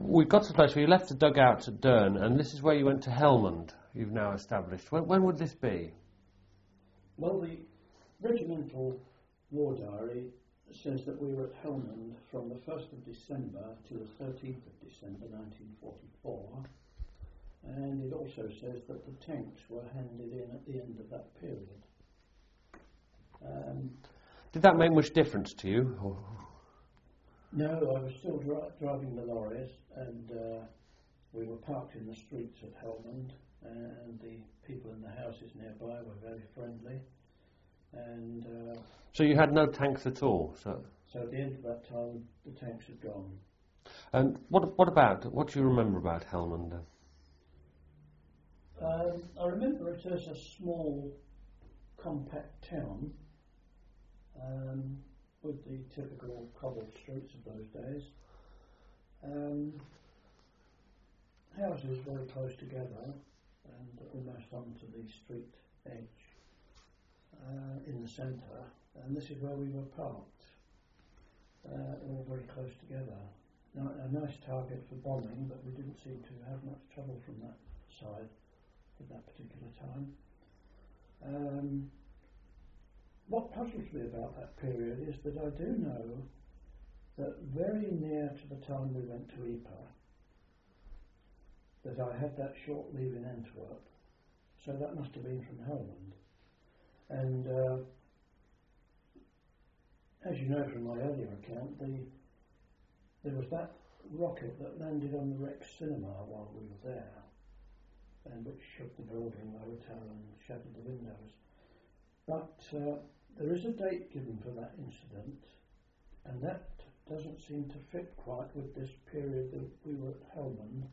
we've got to the place where you left the dugout at Dearne, and this is where you went to Helmond, you've now established. When would this be? Well, the regimental war diary says that we were at Helmond from the 1st of December to the 13th of December 1944, and it also says that the tanks were handed in at the end of that period. Did that make much difference to you? Or? No, I was still driving the lorries, and we were parked in the streets of Helmond, and the people in the houses nearby were very friendly. And so you had no tanks at all? So at the end of that time, the tanks had gone. And what do you remember about Helmond? I remember it as a small, compact town, with the typical cobbled streets of those days. Houses very close together and almost onto the street edge in the centre, and this is where we were parked, all very close together. Now, a nice target for bombing, but we didn't seem to have much trouble from that side at that particular time. What puzzles me about that period is that I do know that very near to the time we went to Ypres, that I had that short leave in Antwerp, so that must have been from Helmond. And as you know from my earlier account, there was that rocket that landed on the Rex Cinema while we were there, and which shook the building, the hotel, and shattered the windows. But there is a date given for that incident, and that doesn't seem to fit quite with this period that we were at Helmond.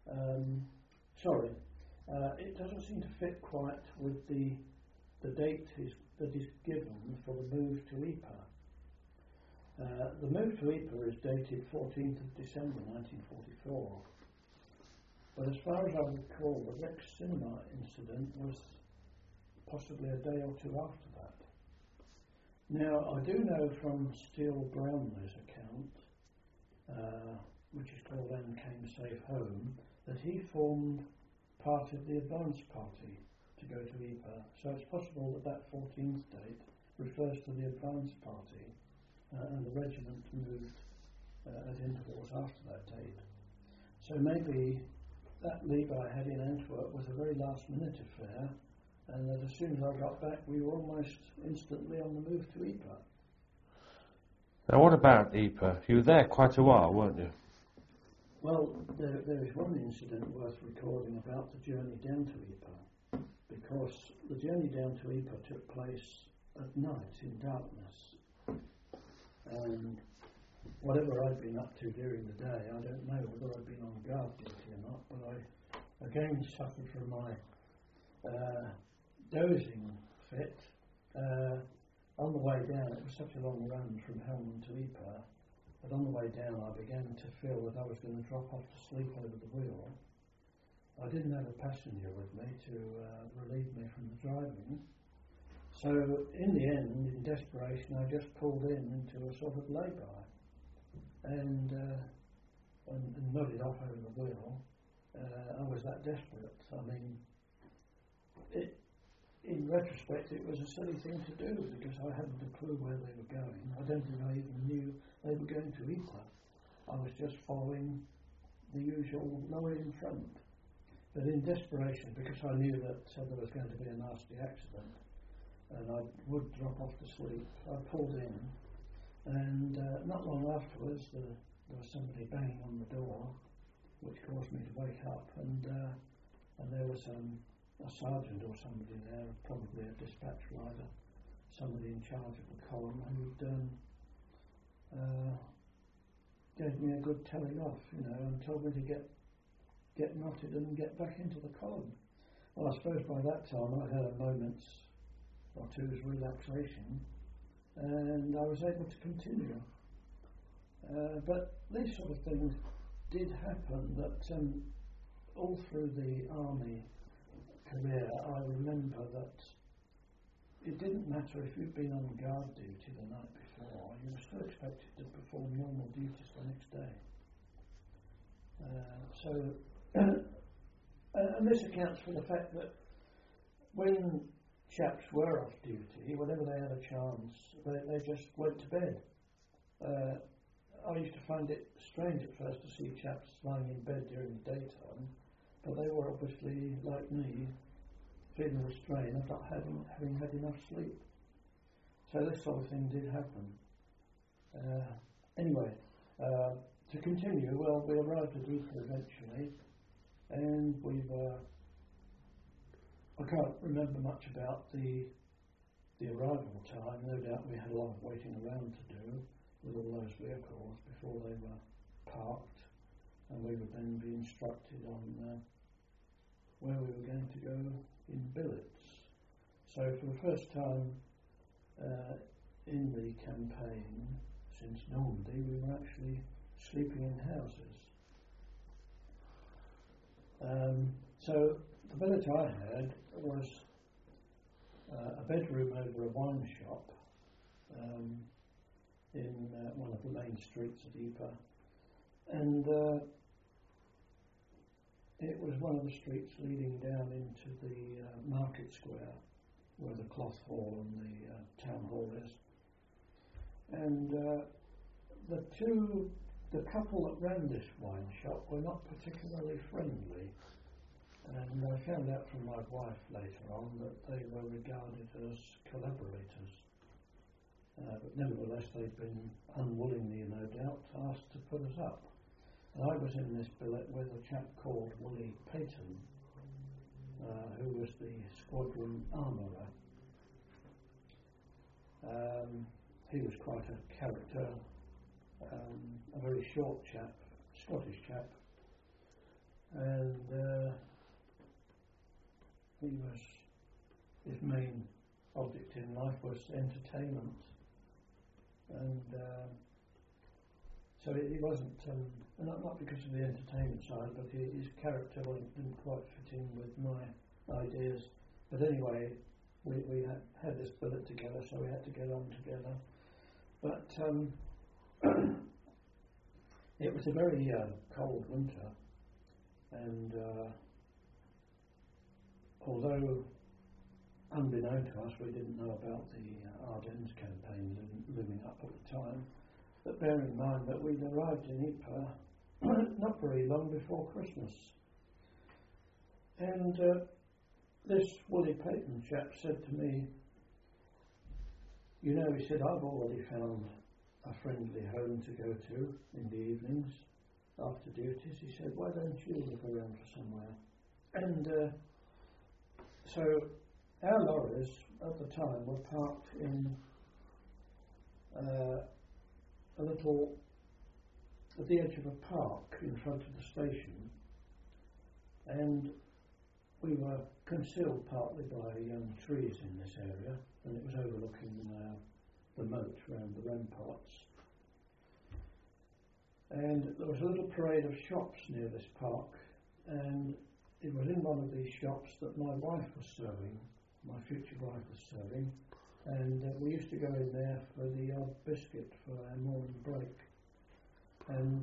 It doesn't seem to fit quite with the date that is given for the move to Ypres. The move to Ypres is dated 14th of December 1944, but as far as I recall, the Rex Cinema incident was possibly a day or two after that. Now, I do know from Steele Brownlow's account, which is called Anne Came Safe Home, that he formed part of the advance party to go to Ypres. So it's possible that that 14th date refers to the advance party, and the regiment moved at intervals after that date. So maybe that leave I had in Antwerp was a very last-minute affair, and that as soon as I got back, we were almost instantly on the move to Ypres. Now, what about Ypres? You were there quite a while, weren't you? Well, there is one incident worth recording about the journey down to Ypres, because the journey down to Ypres took place at night in darkness. And whatever I'd been up to during the day, I don't know whether I'd been on guard duty or not, but I again suffered from my dozing fit. On the way down, it was such a long run from Helmond to Ypres, but on the way down I began to feel that I was going to drop off to sleep over the wheel. I didn't have a passenger with me to relieve me from the driving, so in the end, in desperation, I just pulled into a sort of lay-by and nodded off over the wheel. I was that desperate. I mean, in retrospect, it was a silly thing to do because I hadn't a clue where they were going. I don't think I even knew they were going to Ypres. I was just following the usual lorry in front. But in desperation, because I knew that there was going to be a nasty accident and I would drop off to sleep, I pulled in, and not long afterwards there was somebody banging on the door, which caused me to wake up, and there was a sergeant or somebody there, probably a dispatch rider, somebody in charge of the column, who gave me a good telling off, and told me to get knotted and get back into the column. Well, I suppose by that time I had a moment's or two's relaxation, and I was able to continue. But these sort of things did happen, that all through the army career, I remember that it didn't matter if you'd been on guard duty the night before, you were still expected to perform normal duties the next day. So, and this accounts for the fact that when chaps were off duty, whenever they had a chance, they just went to bed. I used to find it strange at first to see chaps lying in bed during the daytime, but they were obviously, like me, feeling the strain of not having had enough sleep. So this sort of thing did happen. Anyway, to continue, well, we arrived at Ypres eventually, and I can't remember much about the arrival time. No doubt we had a lot of waiting around to do with all those vehicles before they were parked, and we would then be instructed on where we were going to go in billets. So for the first time in the campaign since Normandy, we were actually sleeping in houses. So the billet I had was a bedroom over a wine shop in one of the main streets of Ypres, and it was one of the streets leading down into the market square where the cloth hall and the town hall is. And the couple that ran this wine shop were not particularly friendly, and I found out from my wife later on that they were regarded as collaborators. But nevertheless, they'd been unwillingly, no doubt, asked to put us up. And I was in this billet with a chap called Willie Peyton, who was the squadron armourer. He was quite a character, a very short chap, Scottish chap, and his main object in life was entertainment, and so he wasn't, not because of the entertainment side, but his character didn't quite fit in with my ideas. But anyway, we had this billet together, so we had to get on together. But it was a very cold winter, and although unbeknown to us, we didn't know about the Ardennes campaign looming up at the time. But bear in mind that we'd arrived in Ypres not very long before Christmas. And this Willie Peyton chap said to me, you know, he said, I've already found a friendly home to go to in the evenings after duties. He said, why don't you look around for somewhere? And so our lorries at the time were parked in at the edge of a park in front of the station, and we were concealed partly by young trees in this area, and it was overlooking the moat around the ramparts. And there was a little parade of shops near this park, and it was in one of these shops that my wife was serving, my future wife was serving, and we used to go in there for the odd biscuit for our morning break. And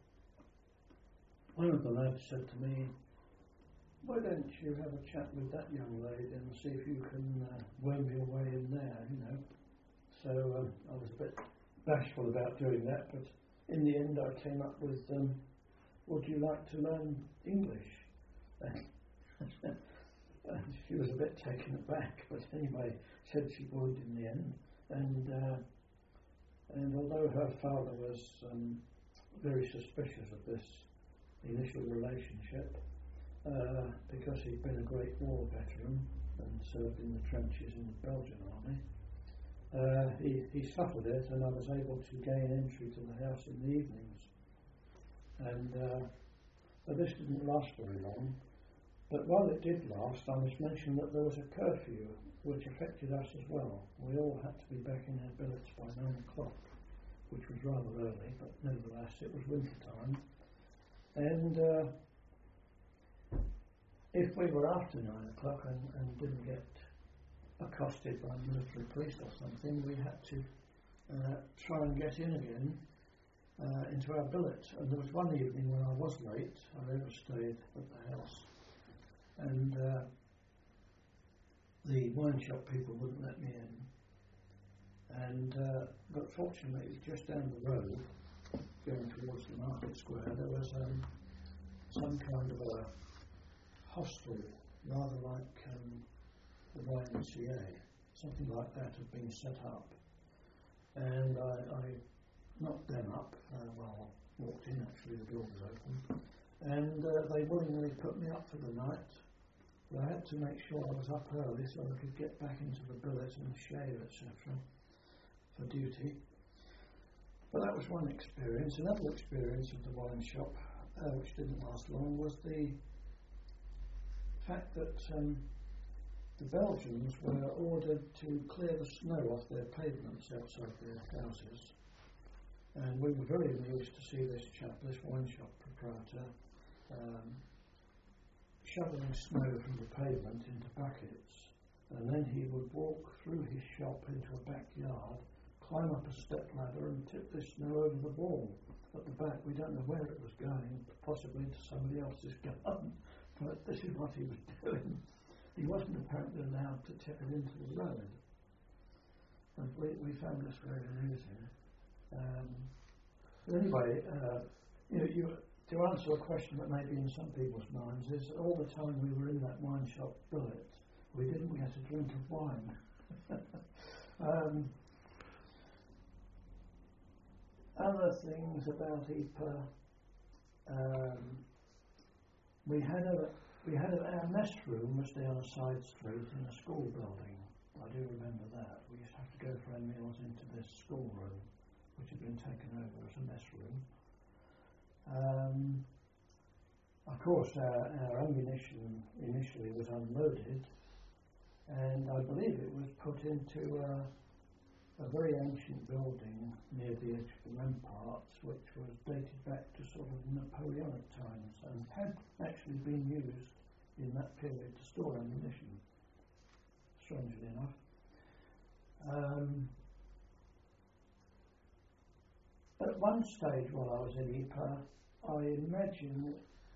one of the lads said to me, why don't you have a chat with that young lady and see if you can worm your way in there, you know. So I was a bit bashful about doing that, but in the end I came up with, would you like to learn English? She was a bit taken aback, but anyway, said she would in the end. And although her father was very suspicious of this initial relationship, because he'd been a Great War veteran and served in the trenches in the Belgian army, he suffered it, and I was able to gain entry to the house in the evenings. And but this didn't last very long. But while it did last, I must mention that there was a curfew which affected us as well. We all had to be back in our billets by 9 o'clock, which was rather early, but nevertheless it was winter time. And if we were after 9 o'clock and didn't get accosted by military police or something, we had to try and get in again. into our billet. And there was one evening when I was late, I overstayed at the house, and the wine shop people wouldn't let me in. And but fortunately, just down the road, going towards the market square, there was some kind of a hostel, rather like the YMCA, something like that had been set up. And I knocked them up, walked in actually, the door was open, and they willingly put me up for the night. But I had to make sure I was up early so I could get back into the billet and shave, etc., for duty. But that was one experience. Another experience of the wine shop, which didn't last long, was the fact that the Belgians were ordered to clear the snow off their pavements outside their houses. And we were very amused to see this chap, this wine shop proprietor, shoveling snow from the pavement into buckets. And then he would walk through his shop into a backyard, climb up a step ladder and tip this snow over the wall at the back. We don't know where it was going, possibly into somebody else's garden, but this is what he was doing. He wasn't apparently allowed to tip it into the road. And we found this very amusing. But anyway, to answer a question that may be in some people's minds, is all the time we were in that wine shop billet, we didn't get a drink of wine. Other things about Ypres, we had our mess room was down a side street in a school building. I do remember that. We used to have to go for our meals into this school room, which had been taken over as a mess room. Of course, our ammunition initially was unloaded, and I believe it was put into a very ancient building near the edge of the ramparts, which was dated back to sort of Napoleonic times and had actually been used in that period to store ammunition, strangely enough. At one stage while I was in Ypres, I imagine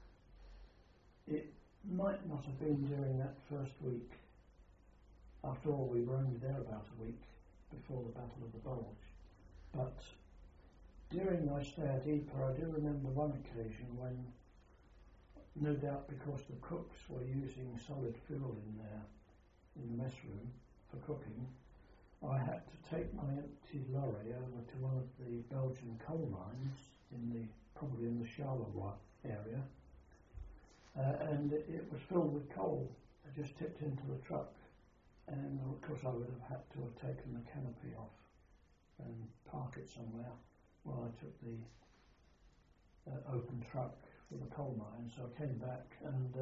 it might not have been during that first week. After all, we were only there about a week before the Battle of the Bulge. But during my stay at Ypres, I do remember one occasion when, no doubt because the cooks were using solid fuel in the mess room for cooking, I had to take my empty lorry over to one of the Belgian coal mines, probably in the Charleroi area, and it was filled with coal. I just tipped into the truck. And of course I would have had to have taken the canopy off and park it somewhere while I took the open truck for the coal mine. So I came back, and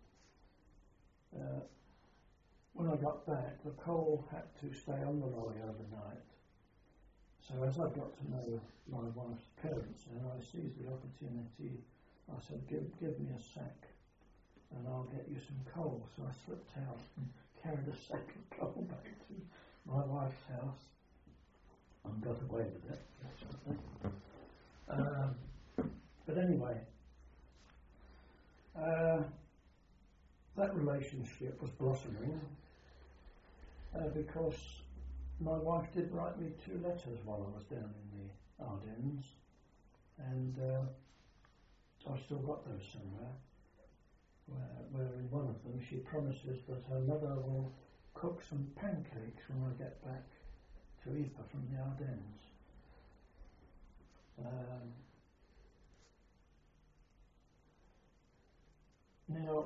when I got back, the coal had to stay on the lorry overnight. So as I got to know my wife's parents, and I seized the opportunity, I said, give me a sack and I'll get you some coal. So I slipped out and carried a sack of coal back to my wife's house and got away with it, fortunately. But anyway, that relationship was blossoming because my wife did write me 2 letters while I was down in the Ardennes, and I've still got those somewhere. Where in one of them she promises that her mother will cook some pancakes when I get back to Ypres from the Ardennes. Now,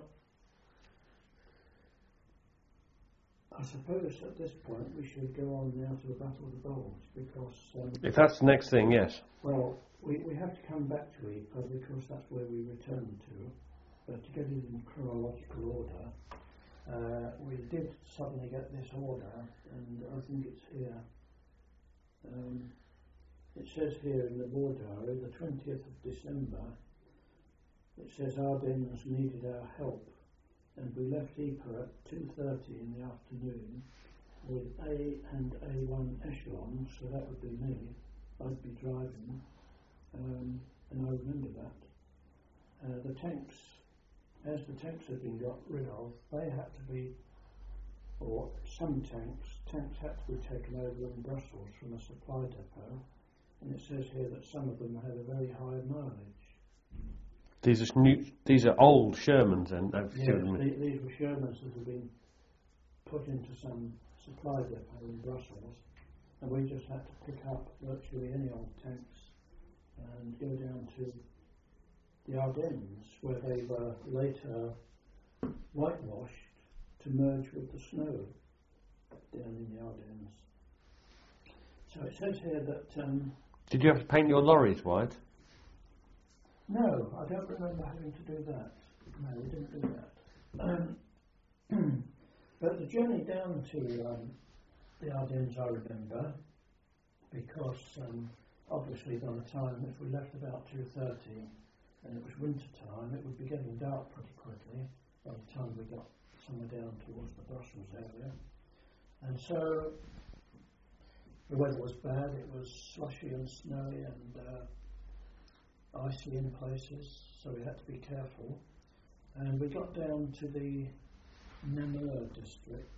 I suppose at this point we should go on now to the Battle of the Bulge, because... if that's the next thing, yes. Well, we have to come back to Ypres because that's where we return to. But to get it in chronological order, we did suddenly get this order, and I think it's here. It says here in the war diary, the 20th of December, it says Ardennes needed our help, and we left Ypres at 2:30 in the afternoon with A and A1 echelons, so that would be me. I'd be driving, and I remember that. The tanks, as the tanks had been got rid of, they had to be, or some tanks had to be taken over in Brussels from a supply depot, and it says here that some of them had a very high mileage. These are old Shermans, then. Yes, these were Shermans that had been put into some supply depot in Brussels, and we just had to pick up virtually any old tanks and go down to the Ardennes, where they were later whitewashed to merge with the snow down in the Ardennes. So it says here that... Did you have to paint your lorries white? No, I don't remember having to do that. No, we didn't do that. But the journey down to the Ardennes I remember, because obviously by the time, if we left about 2:30 and it was winter time, it would be getting dark pretty quickly by the time we got somewhere down towards the Brussels area. And so the weather was bad, it was slushy and snowy and icy in places, so we had to be careful. And we got down to the Namur district,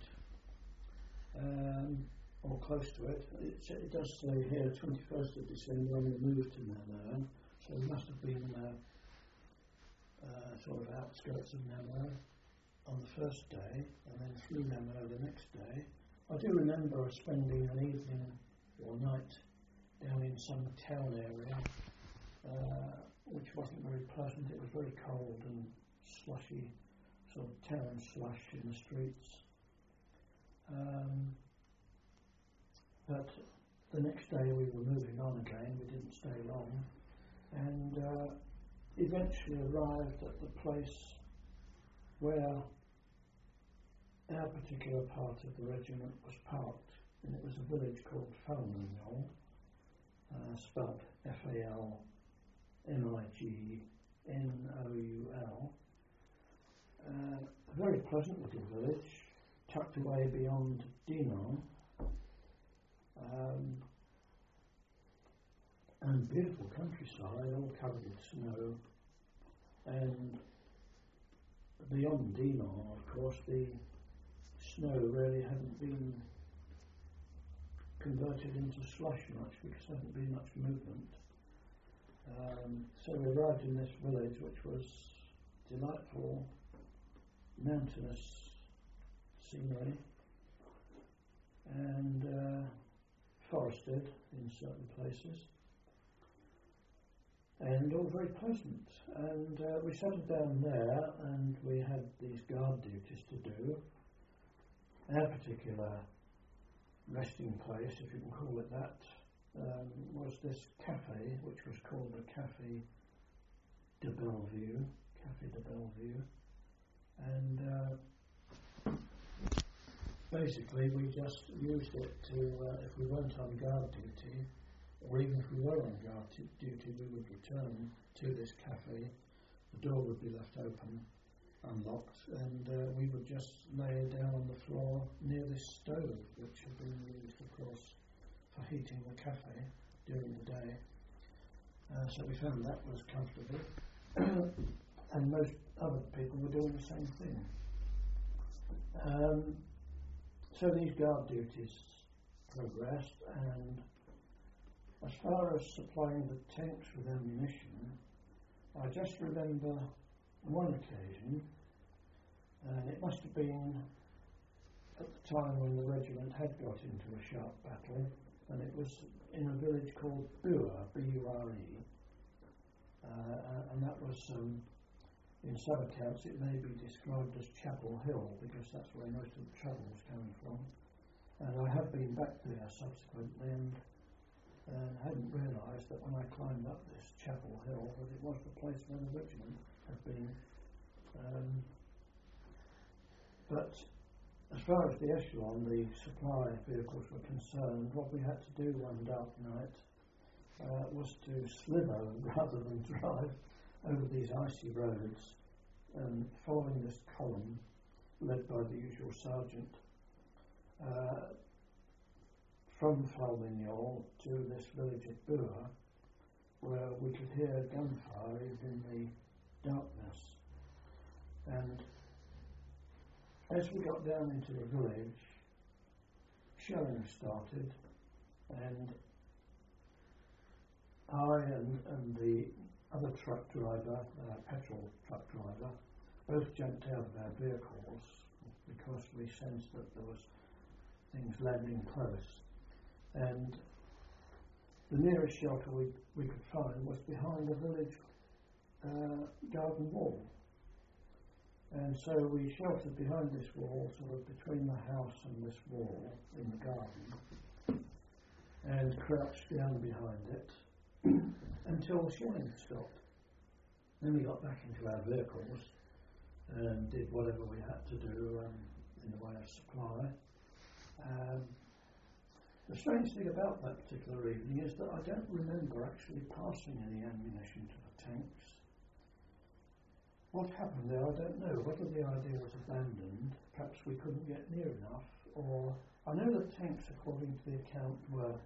or close to it. It does say here 21st of December when we moved to Namur, so we must have been sort of outskirts of Namur on the first day, and then through Namur the next day. I do remember spending an evening or night down in some town area, which wasn't very pleasant. It was very cold and slushy, sort of town slush in the streets. But the next day we were moving on again. We didn't stay long, and eventually arrived at the place where our particular part of the regiment was parked, and it was a village called Falmignoul, spelled Falmignoul, a very pleasant little village, tucked away beyond Dinan, and beautiful countryside, all covered with snow, and beyond Dinan, of course, the snow really hadn't been converted into slush much because there hadn't been much movement. So we arrived in this village, which was delightful, mountainous scenery, and forested in certain places, and all very pleasant. And we settled down there, and we had these guard duties to do. Our particular resting place, if you can call it that, was this cafe, which was called the Café de Bellevue, and basically we just used it to, if we weren't on guard duty, or even if we were on guard duty, we would return to this cafe. The door would be left open, unlocked, and we would just lay down on the floor near this stove, which had been used, of course, for heating the cafe during the day. So we found that was comfortable, and most other people were doing the same thing. So these guard duties progressed, and as far as supplying the tanks with ammunition, I just remember one occasion, and it must have been at the time when the regiment had got into a sharp battle, and it was in a village called Bure, B-U-R-E, and that was, in some accounts it may be described as Chapel Hill, because that's where most of the trouble was coming from. And I have been back there subsequently, and hadn't realised that when I climbed up this Chapel Hill that it was the place where the regiment had been. But as far as the echelon, the supply vehicles were concerned, what we had to do one dark night was to slither rather than drive over these icy roads, following this column led by the usual sergeant, from Falmignoul to this village of Bure, where we could hear gunfire even in the darkness. And as we got down into the village, shelling started, and I and the other truck driver, petrol truck driver, both jumped out of our vehicles because we sensed that there was things landing close. And the nearest shelter we could find was behind the village garden wall. And so we sheltered behind this wall, sort of between the house and this wall in the garden, and crouched down behind it until the shelling stopped. Then we got back into our vehicles and did whatever we had to do in the way of supply. The strange thing about that particular evening is that I don't remember actually passing any ammunition to the tanks. What happened there, I don't know. Whether the idea was abandoned, perhaps we couldn't get near enough, or I know that tanks, according to the account, were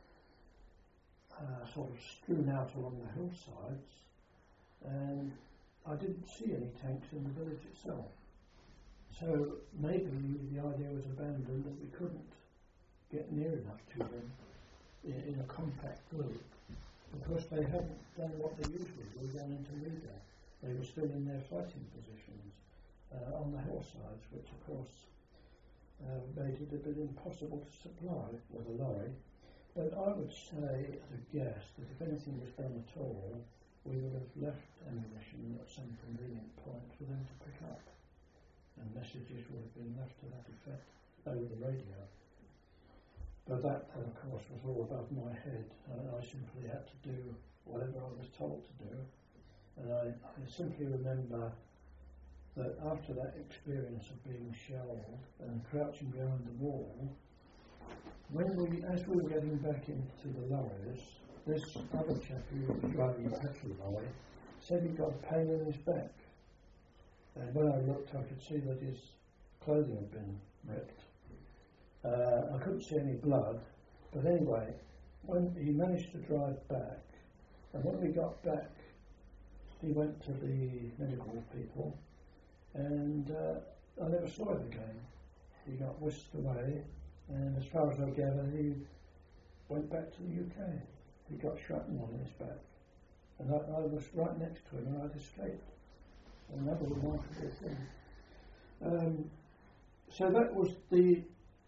sort of strewn out along the hillsides, and I didn't see any tanks in the village itself. So maybe the idea was abandoned that we couldn't get near enough to them in a compact group, because they hadn't done what they usually do, gone into leader. They were still in their fighting positions on the hillsides, which of course made it a bit impossible to supply with a lorry. But I would say, at a guess, that if anything was done at all, we would have left ammunition at some convenient point for them to pick up, and messages would have been left to that effect over the radio. But that, of course, was all above my head. I simply had to do whatever I was told to do. And I simply remember that after that experience of being shelled and crouching behind the wall, as we were getting back into the lorries, this other chap who was driving a petrol lorry said he got pain in his back. And when I looked, I could see that his clothing had been ripped. I couldn't see any blood, but anyway, when he managed to drive back, and when we got back, he went to the medical people, and I never saw him again. He got whisked away, and as far as I gather, he went back to the UK. He got shrapnel on his back, and I was right next to him, and I'd escaped. Another remarkable thing. So that was the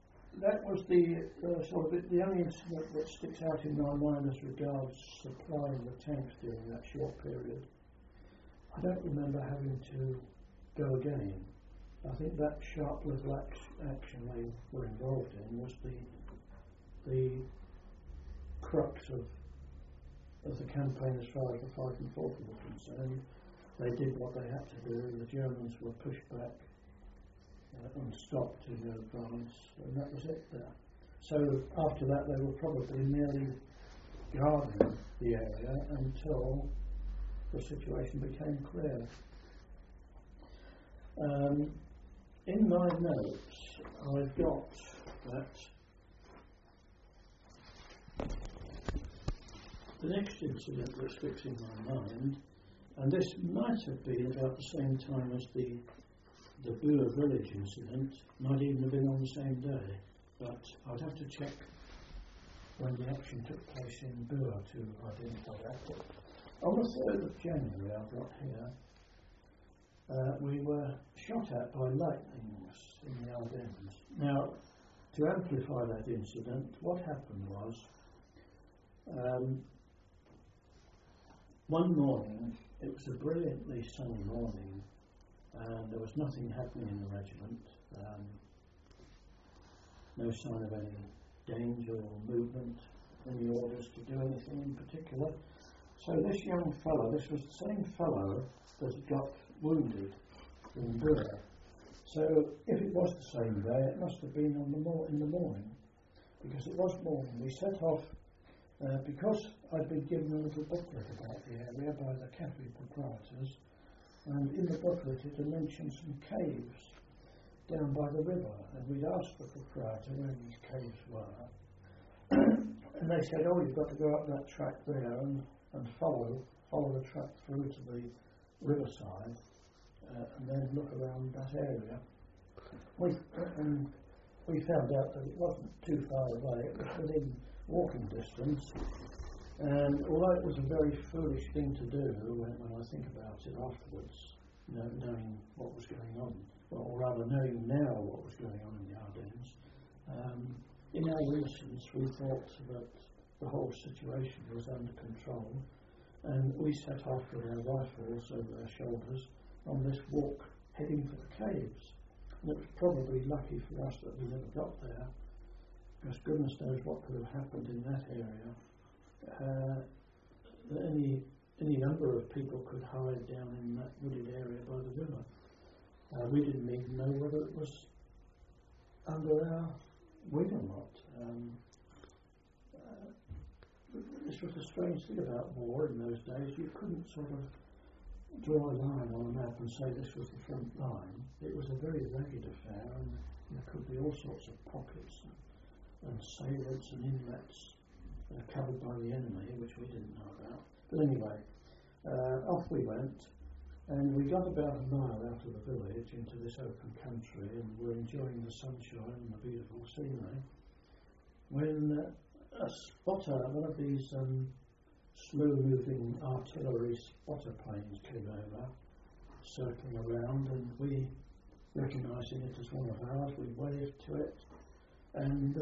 sort of the only incident that sticks out in my mind as regards supplying the tanks during that short period. I don't remember having to go again. I think that sharp little action they were involved in was the crux of the campaign as far as the fighting forces were concerned. They did what they had to do. The Germans were pushed back and stopped in advance, and that was it there. So after that, they were probably merely guarding the area until the situation became clear. In my notes, I've got that the next incident that sticks in my mind, and this might have been about the same time as the Bua village incident, might even have been on the same day, but I'd have to check when the action took place in Bua to identify that. But on the 3rd of January, I've got here, we were shot at by lightnings in the Ardennes. Now, to amplify that incident, what happened was, one morning, it was a brilliantly sunny morning, and there was nothing happening in the regiment, no sign of any danger or movement, any orders to do anything in particular. So this young fellow, this was the same fellow that had got wounded in Bua. So if it was the same day, it must have been in the morning, because it was morning. We set off, because I'd been given a little booklet about the area by the cafe proprietors, and in the booklet it had mentioned some caves down by the river, and we'd asked the proprietor where these caves were, and they said, oh, you've got to go up that track there, and and follow the track through to the riverside, and then look around that area. We found out that it wasn't too far away, it was within walking distance, and although it was a very foolish thing to do when I think about it afterwards, knowing what was going on, or rather knowing now what was going on in the Ardennes, in our innocence we thought that the whole situation was under control, and we set off with our rifles over our shoulders on this walk heading for the caves. And it was probably lucky for us that we never got there, because goodness knows what could have happened in that area. Any number of people could hide down in that wooded area by the river. We didn't even know whether it was under our wing or not. This was a strange thing about war in those days. You couldn't sort of draw a line on a map and say this was the front line. It was a very ragged affair, and there could be all sorts of pockets and salients and inlets covered by the enemy, which we didn't know about. But anyway, off we went, and we got about a mile out of the village into this open country, and were enjoying the sunshine and the beautiful scenery, when a spotter, one of these slow-moving artillery spotter planes came over, circling around, and we, recognising it as one of ours, we waved to it, and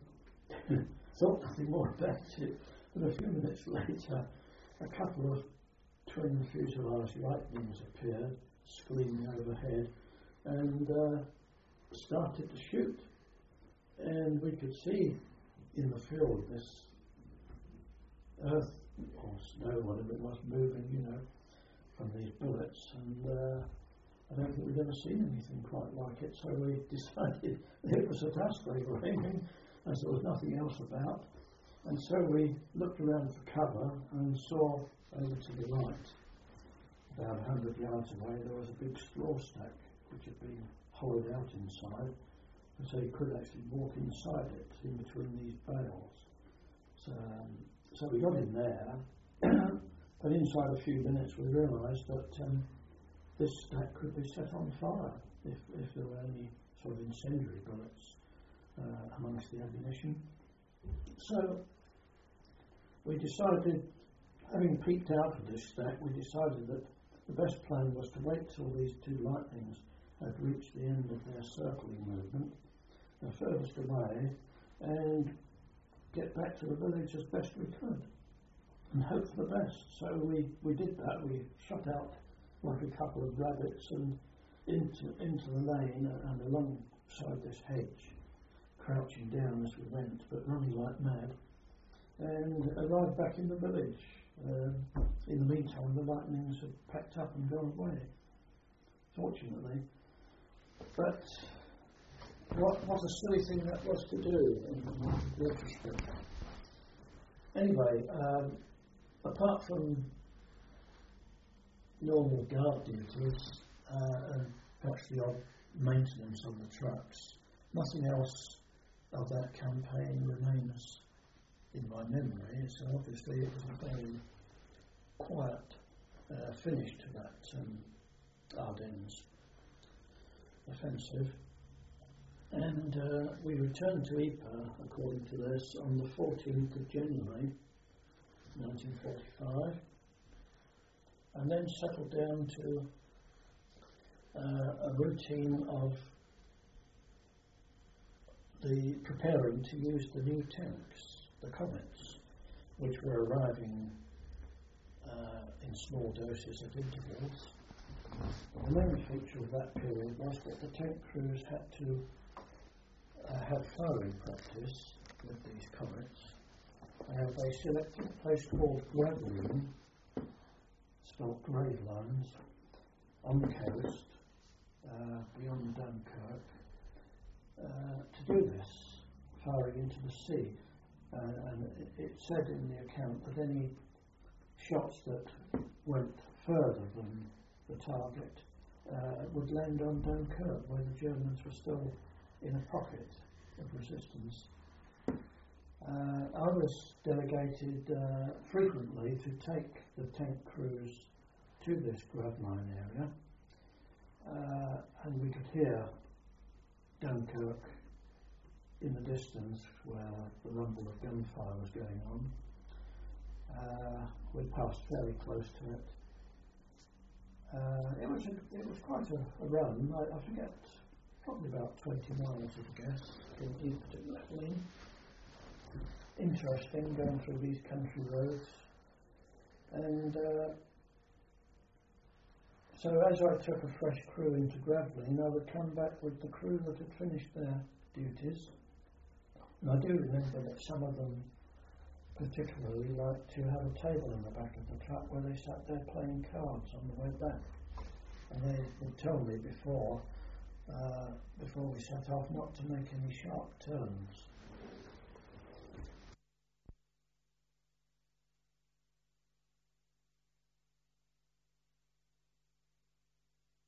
thought nothing more about it. But a few minutes later, a couple of twin fuselage lightnings appeared, screaming overhead, and started to shoot. And we could see in the field this earth or snow, whatever it was, moving, from these bullets, and I don't think we'd ever seen anything quite like it, so we decided it was at us they were aiming, as there was nothing else about, and so we looked around for cover and saw over to the right, about 100 yards away, there was a big straw stack which had been hollowed out inside, and so you could actually walk inside it, in between these bales. So we got in there, but inside a few minutes we realised that this stack could be set on fire if there were any sort of incendiary bullets amongst the ammunition. So we decided, having peeked out of this stack, we decided that the best plan was to wait till these two lightnings had reached the end of their circling movement, furthest away, and get back to the village as best we could and hope for the best. So we did that. We shot out like a couple of rabbits and into the lane and alongside this hedge, crouching down as we went, but running like mad, and arrived back in the village. In the meantime, the lightnings had packed up and gone away, fortunately. But what a silly thing that was to do in retrospect. Anyway, apart from normal guard duties and perhaps the odd maintenance on the trucks, nothing else of that campaign remains in my memory. So obviously it was a very quiet finish to that Ardennes offensive. And we returned to Ypres, according to this, on the 14th of January 1945, and then settled down to a routine of the preparing to use the new tanks, the Comets, which were arriving in small doses at intervals. The main feature of that period was that the tank crews had to have firing practice with these Comets. They selected a place called Gravelines, spelled Gravelines, on the coast, beyond Dunkirk, to do this, firing into the sea. And it said in the account that any shots that went further than the target would land on Dunkirk, where the Germans were still in a pocket of resistance. I was delegated frequently to take the tank crews to this Gravelines area, and we could hear Dunkirk in the distance where the rumble of gunfire was going on. We passed fairly close to it. It was quite a run. I forget, probably about 20 miles, I guess, from Ypres to Gravelines. Interesting going through these country roads. And so as I took a fresh crew into Gravelines, I would come back with the crew that had finished their duties. And I do remember that some of them particularly liked to have a table in the back of the truck where they sat there playing cards on the way back. And they would tell me before we set off not to make any sharp turns.